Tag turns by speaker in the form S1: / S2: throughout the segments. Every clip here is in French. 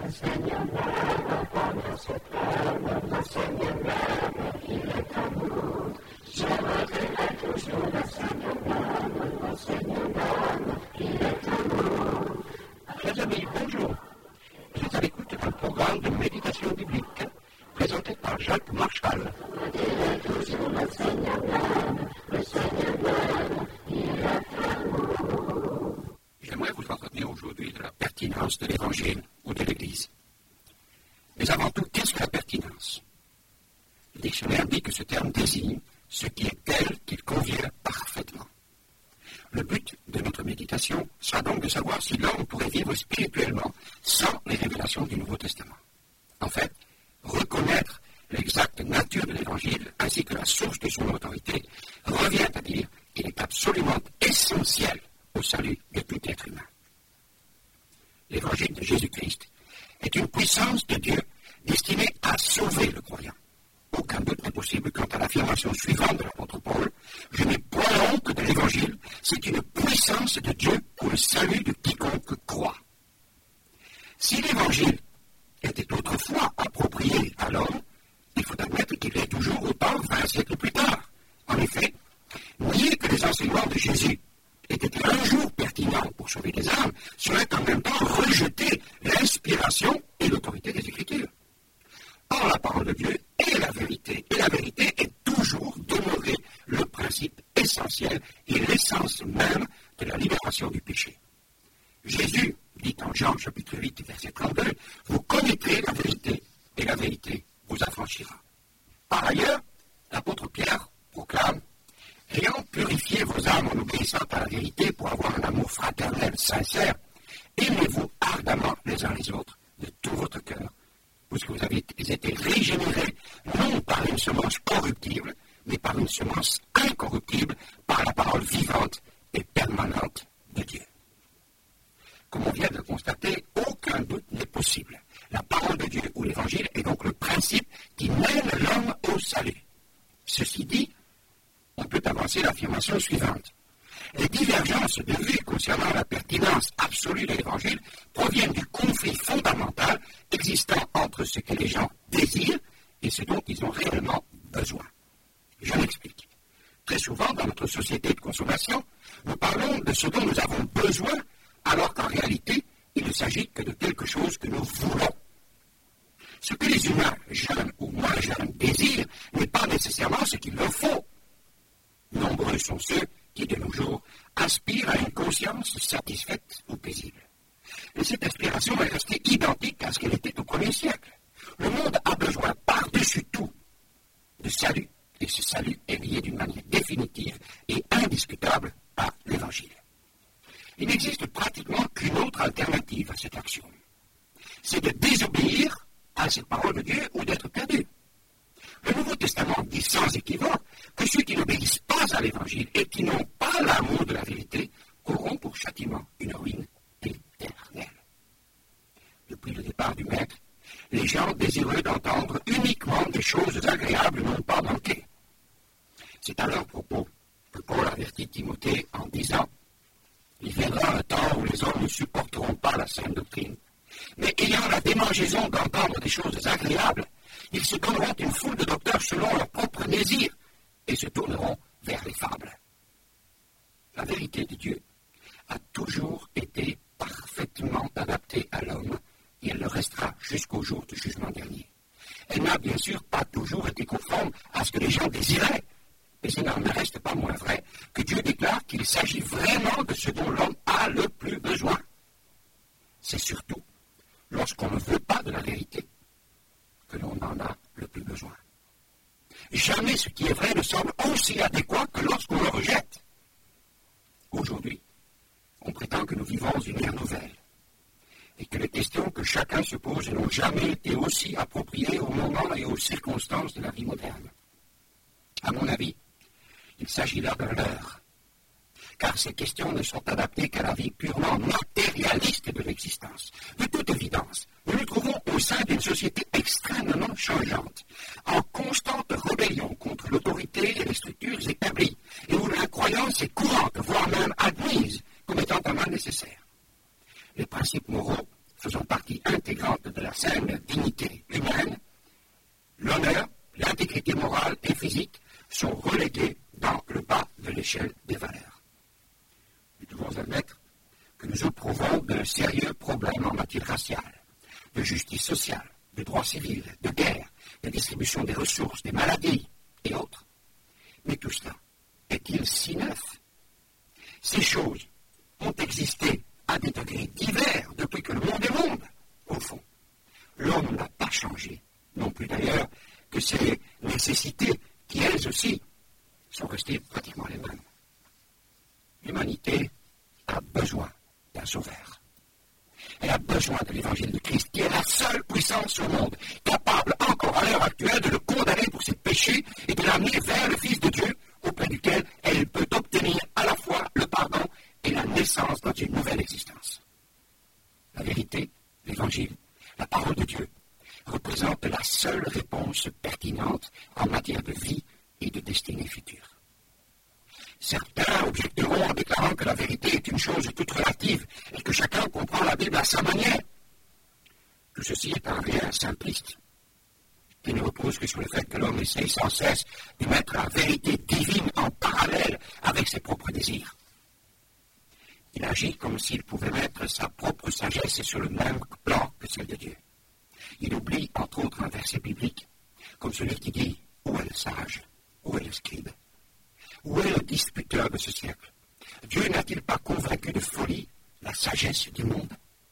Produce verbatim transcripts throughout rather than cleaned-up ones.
S1: Chers amis, bonjour. Vous êtes à l'écoute d'un programme de méditation biblique présenté par Jacques Marchal. J'aimerais vous entretenir aujourd'hui de la pertinence de l'Évangile ou de l'Église. Mais avant tout, qu'est-ce que la pertinence? Le dictionnaire dit que ce terme désigne ce qui est tel qu'il convient parfaitement. Le but de notre méditation sera donc de savoir si l'homme pourrait vivre spirituellement sans les révélations du Nouveau Testament. En fait, reconnaître l'exacte nature de l'Évangile ainsi que la source de son autorité revient à dire qu'il est absolument essentiel au salut de tout être humain. L'Évangile de Jésus-Christ est une puissance de Dieu destinée à sauver le croyant. Aucun doute n'est possible quant à l'affirmation suivante de l'apôtre Paul: « Je n'ai point honte de l'Évangile, c'est une puissance de Dieu pour le salut de quiconque croit. » Si l'Évangile était autrefois approprié à l'homme, il faut admettre qu'il l'est toujours autant vingt siècles plus tard. En effet, nier que les enseignements de Jésus étaient un jour pertinents pour sauver les âmes serait en même temps rejeter l'inspiration et l'autorité des Écritures. Or, la parole de Dieu est la vérité, et la vérité est toujours demeurée le principe essentiel et l'essence même de la libération du péché. Jésus dit en Jean chapitre huit, verset trente-deux, « Vous connaîtrez la vérité, et la vérité vous affranchira. » Par ailleurs, l'apôtre Pierre proclame, « Ayant purifié vos âmes en obéissant à la vérité pour avoir un amour fraternel sincère, aimez-vous ardemment les uns les autres de tout votre cœur, puisque vous avez été régénérés, non par une semence corruptible, mais par une semence incorruptible, par la parole vivante et permanente de Dieu. » Comme on vient de le constater, aucun doute n'est possible. La parole de Dieu ou l'Évangile est donc le principe qui mène l'homme au salut. Ceci dit, on peut avancer l'affirmation suivante. Les divergences de vues concernant la pertinence absolue de l'Évangile proviennent du conflit fondamental existant entre ce que les gens désirent et ce dont ils ont réellement besoin. Je m'explique. Très souvent, dans notre société de consommation, nous parlons de ce dont nous avons besoin, alors qu'en réalité, il ne s'agit que de quelque chose que nous voulons. Ce que les humains, jeunes ou moins jeunes, désirent n'est pas nécessairement ce qu'il leur faut. Nombreux sont ceux qui, de nos jours, aspirent à une conscience satisfaite ou paisible. Et cette aspiration est restée identique à ce qu'elle était au premier siècle. Le monde a besoin, par-dessus tout, de salut, et ce salut est lié d'une manière définitive et indiscutable à l'Évangile. Il n'existe pratiquement qu'une autre alternative à cette action. C'est de désobéir à cette parole de Dieu ou d'être perdu. Le Nouveau Testament dit sans équivoque que ceux qui n'obéissent pas à l'Évangile et qui n'ont pas l'amour de la vérité auront pour châtiment une ruine éternelle. Depuis le départ du Maître, les gens désireux d'entendre uniquement des choses agréables n'ont pas manqué. C'est à leur propos que Paul avertit Timothée en disant « Il viendra un temps où les hommes ne supporteront pas la saine doctrine, mais ayant la démangeaison d'entendre des choses agréables, ils se donneront une foule de docteurs selon leur propre désir et se tourneront vers les fables. » La vérité de Dieu a toujours été parfaitement adaptée à l'homme et elle le restera jusqu'au jour du jugement dernier. Elle n'a bien sûr pas toujours été conforme à ce que les gens désiraient, mais il n'en reste pas moins vrai que Dieu déclare qu'il s'agit vraiment de ce dont l'homme a le plus besoin. C'est surtout lorsqu'on ne veut pas de la vérité que l'on en a le plus besoin. Jamais ce qui est vrai ne semble aussi adéquat que lorsqu'on le rejette. Aujourd'hui, on prétend que nous vivons une ère nouvelle et que les questions que chacun se pose n'ont jamais été aussi appropriées au moment et aux circonstances de la vie moderne. À mon avis, il s'agit là d'un leurre, car ces questions ne sont adaptées qu'à la vie purement matérialiste de l'existence. De toute évidence, nous nous trouvons au sein d'une société extrêmement changeante, en constante rébellion contre l'autorité et les structures établies, et où l'incroyance est courante, voire même admise, comme étant un mal nécessaire. Les principes moraux faisant partie intégrante de la saine dignité humaine, l'honneur, l'intégrité morale et physique sont relégués dans le bas de l'échelle des valeurs. Nous devons admettre que nous éprouvons de sérieux problèmes en matière raciale, de justice sociale, de droit civil, de guerre, de distribution des ressources, des maladies et autres. Mais tout cela est-il si neuf? Ces choses ont existé à des degrés divers depuis que le monde est monde, au fond. L'homme n'a pas changé, non plus d'ailleurs que ses nécessités, qui elles aussi sont restées pratiquement les mêmes. L'humanité a besoin d'un sauveur. Elle a besoin de l'évangile de Christ, qui est la seule puissance au monde, capable encore à l'heure actuelle de le condamner pour ses péchés et de l'amener vers le Fils de Dieu, auprès duquel elle peut obtenir à la fois le pardon et la naissance dans une nouvelle existence. La vérité, l'évangile, la parole de Dieu, représente la seule réponse pertinente en matière de vie et de destinée future. Certains objecteront en déclarant que la vérité est une chose toute relative et que chacun comprend la Bible à sa manière. Tout ceci est un rien simpliste, qui ne repose que sur le fait que l'homme essaye sans cesse de mettre la vérité divine en parallèle avec ses propres désirs. Il agit comme s'il pouvait mettre sa propre sagesse sur le même plan que celle de Dieu. Il oublie, entre autres, un verset biblique, comme celui qui dit « Où est le sage? Où est le scribe? Où est le disputeur de ce siècle? Dieu n'a-t-il pas convaincu de folie la sagesse du monde ?»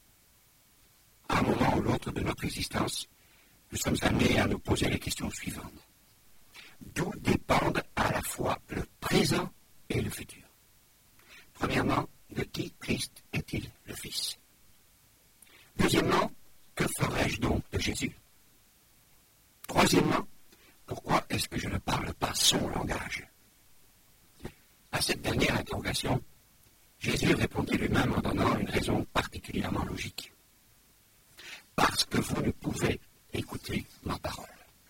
S1: À un moment ou l'autre de notre existence, nous sommes amenés à nous poser les questions suivantes. D'où dépendent à la fois le présent et le futur? Premièrement, de qui Christ est-il le Fils? Deuxièmement, que ferais-je donc de Jésus? Troisièmement, pourquoi est-ce que je ne parle pas son langage? À cette dernière interrogation, Jésus répondit lui-même en donnant une raison particulièrement logique. Parce que vous ne pouvez écouter ma parole.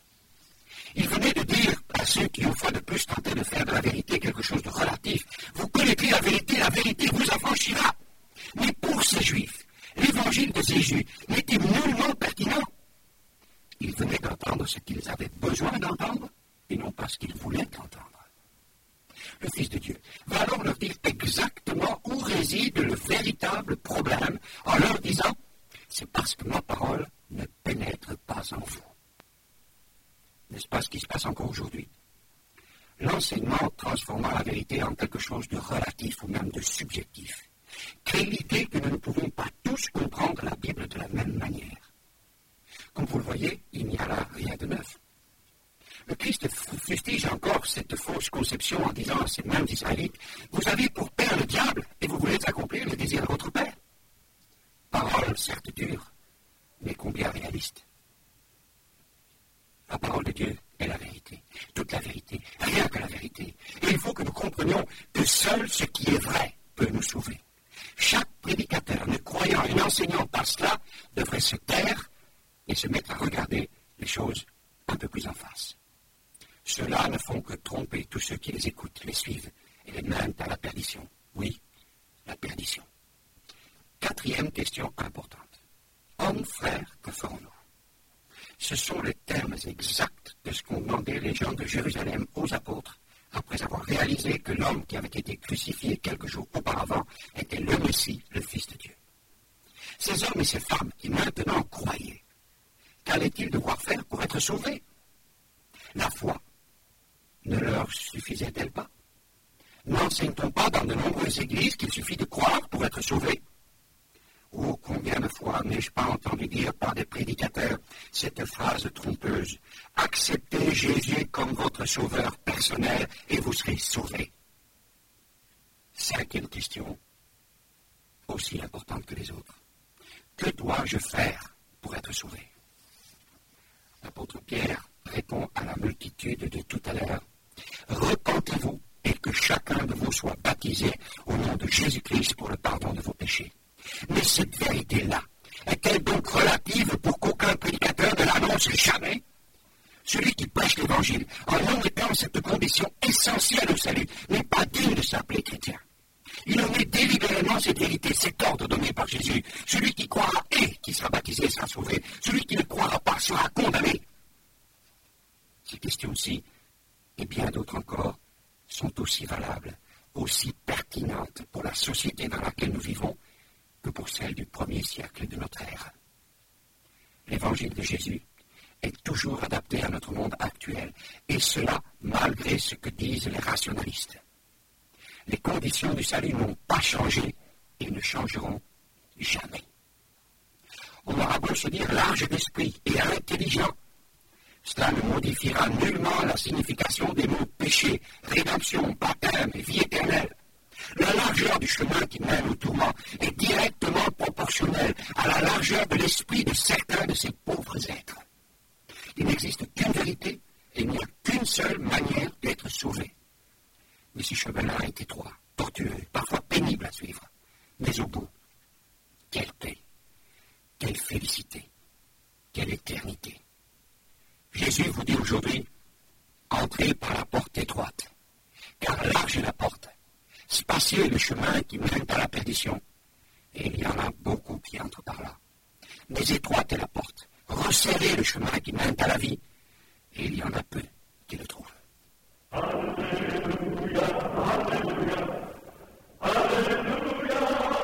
S1: Il venait de dire à ceux qui, une fois de plus, tentaient de faire de la vérité quelque chose de relatif, vous connaîtrez la vérité, la vérité vous affranchira. Mais pour ces Juifs, l'évangile de Jésus n'était nullement pertinent. Ils venaient d'entendre ce qu'ils avaient besoin d'entendre et non pas ce qu'ils voulaient entendre. Le Fils de Dieu va alors leur dire exactement où réside le véritable problème en leur disant « c'est parce que ma parole ne pénètre pas en vous ». N'est-ce pas ce qui se passe encore aujourd'hui? L'enseignement transformant la vérité en quelque chose de relatif ou même de subjectif crée l'idée que nous ne pouvons pas tous comprendre la Bible de la même manière. Comme vous le voyez, il n'y a là rien de neuf. Le Christ fustige encore cette fausse conception en disant à ces mêmes Israélites « Vous avez pour père le diable et vous voulez accomplir le désir de votre père ». Parole certes dure, mais combien réaliste. La parole de Dieu est la vérité, toute la vérité, rien que la vérité. Et il faut que nous comprenions que seul ce qui est vrai peut nous sauver. Chaque prédicateur ne croyant et n'enseignant pas cela devrait se taire et se mettre à regarder les choses un peu plus en face. Ceux-là ne font que tromper tous ceux qui les écoutent, les suivent et les mènent à la perdition. Oui, la perdition. Quatrième question importante. Hommes, frères, que ferons-nous? Ce sont les termes exacts de ce qu'ont demandé les gens de Jérusalem aux apôtres, après avoir réalisé que l'homme qui avait été crucifié quelques jours auparavant était le Messie, le Fils de Dieu. Ces hommes et ces femmes qui maintenant croyaient, qu'allaient-ils devoir faire pour être sauvés? La foi ne leur suffisait-elle pas? N'enseigne-t-on pas dans de nombreuses églises qu'il suffit de croire pour être sauvé? Oh, combien de fois n'ai-je pas entendu dire par des prédicateurs cette phrase trompeuse « Acceptez Jésus comme votre sauveur personnel et vous serez sauvés ». Cinquième question, aussi importante que les autres. Que dois-je faire pour être sauvé? L'apôtre Pierre répond à la multitude de tout à l'heure « Repentez-vous et que chacun de vous soit baptisé au nom de Jésus-Christ pour le pardon de vos péchés. » Mais cette vérité-là est-elle donc relative pour qu'aucun prédicateur ne l'annonce jamais? Celui qui prêche l'Évangile, en omettant cette condition essentielle au salut, n'est pas digne de s'appeler chrétien. Il omet délibérément cette vérité, cet ordre donné par Jésus. Celui qui croira et qui baptisé sera sauvé. Celui qui ne croira pas sera condamné. Ces questions-ci, et bien d'autres encore, sont aussi valables, aussi pertinentes pour la société dans laquelle nous vivons que pour celle du premier siècle de notre ère. L'évangile de Jésus est toujours adapté à notre monde actuel, et cela malgré ce que disent les rationalistes. Les conditions du salut n'ont pas changé et ne changeront jamais. On aura beau se dire large d'esprit et intelligent, cela ne modifiera nullement la signification des mots péché, rédemption, baptême et vie éternelle. La largeur du chemin qui mène au tourment est directement proportionnelle à la largeur de l'esprit de certains de ces pauvres êtres. Il n'existe qu'une vérité et il n'y a qu'une seule manière d'être sauvé. Mais ce chemin-là est étroit, tortueux, parfois pénible à suivre. Mais au bout, quelle paix, quelle félicité, quelle éternité. Jésus vous dit aujourd'hui, entrez par la porte étroite, car large est la porte, spacieux est le chemin qui mène à la perdition, et il y en a beaucoup qui entrent par là. Mais étroite est la porte, resserrez le chemin qui mène à la vie, et il y en a peu qui le trouvent. Alléluia, Alléluia, Alléluia,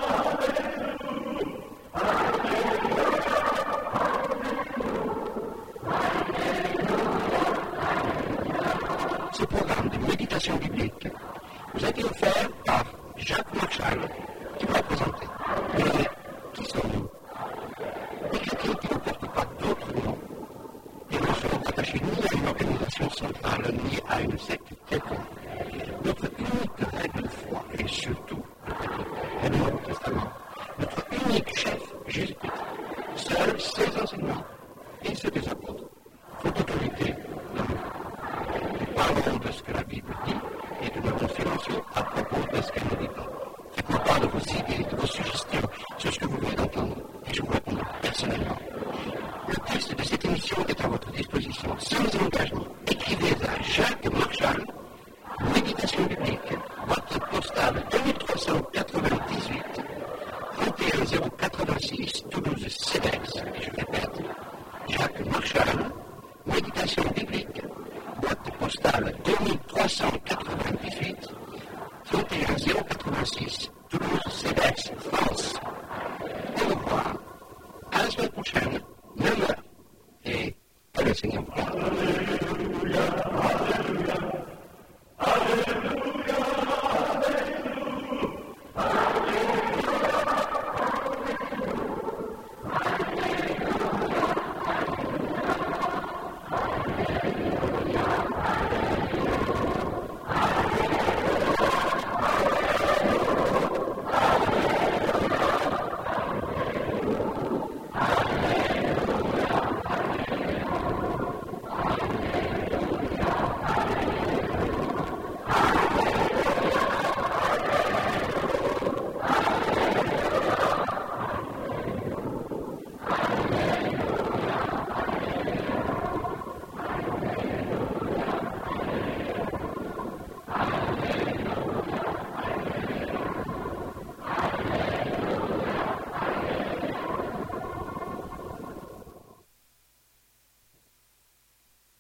S1: Alléluia. Ce programme de méditation biblique vous a été offert par Jacques Marchal, qui va présenter. Mais qui sommes-nous? Des chrétiens qui ne portent pas d'autres noms et ne seront attachés ni à une organisation centrale ni à une secte quelconque. Notre unique règle de foi et surtout le Nouveau Testament, notre unique chef, Jésus-Christ, seuls ses enseignements et ceux des apôtres font autorité dans nous. Nous parlons de ce que la Bible dit et de notre silencieux à propos de ce qu'elle ne dit pas. Faites-moi part de vos idées, de vos suggestions sur ce que vous voulez entendre et je vous répondrai personnellement. Le texte de cette émission est à votre disposition sans engagement. Écrivez à Jacques Marchal, Méditation biblique, boîte postale deux mille trois cent quatre-vingt-dix-huit, vingt et un zéro quatre-vingt-six, Toulouse, Cedex. Et je répète, Jacques Marchal, Méditation biblique, boîte postale deux mille trois cent quatre-vingt-dix-huit, vingt et un zéro quatre-vingt-six, Toulouse, Cedex, France. Au revoir. À la semaine prochaine, neuf heures. Et que le Seigneur vous garde.